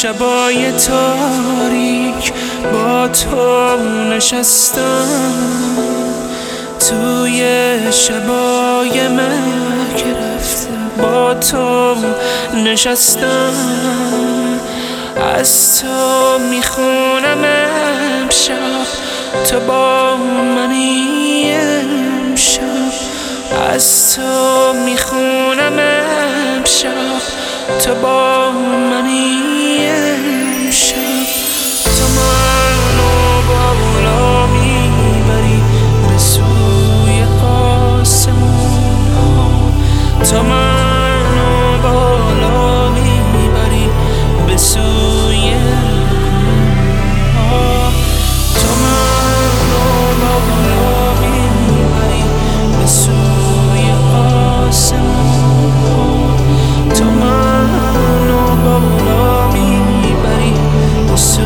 شبای تاریک با تو نشستم، توی شبای من که رفتم با تو نشستم، از تو میخونم امشب تو با منی امشب، از تو میخونم امشب تو با منی امشب. تو منو بالا میبری به سوی آسمون ها، تو منو بالا میبری به سوی ها، تو منو بالا میبری به سوی آسمون ها، تو منو بالا میبری به سوی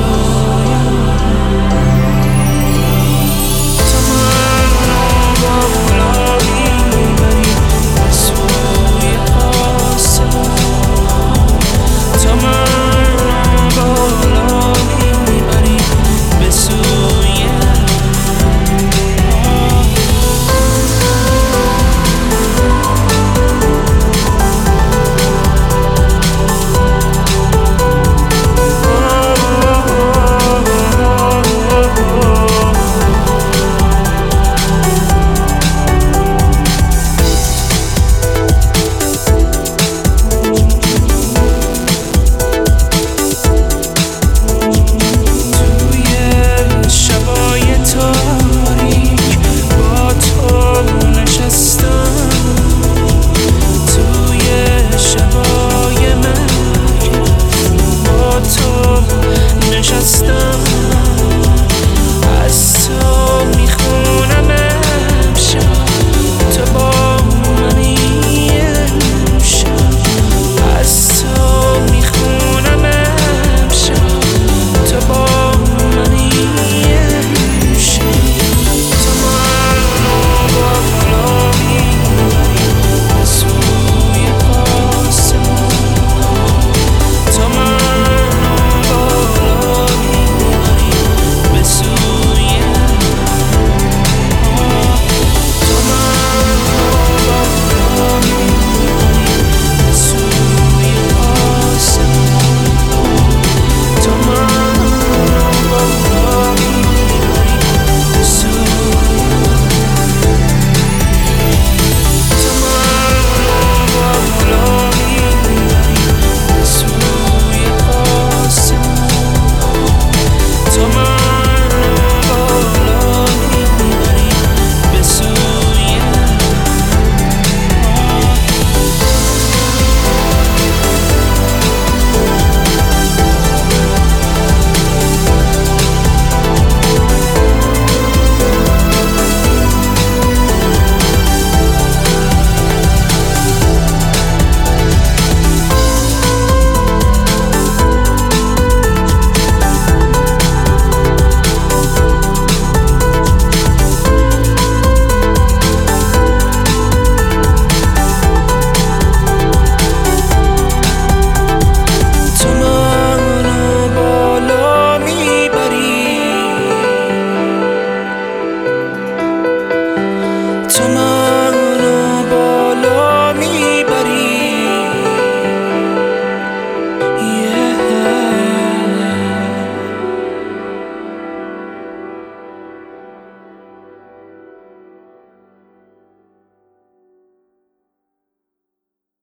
To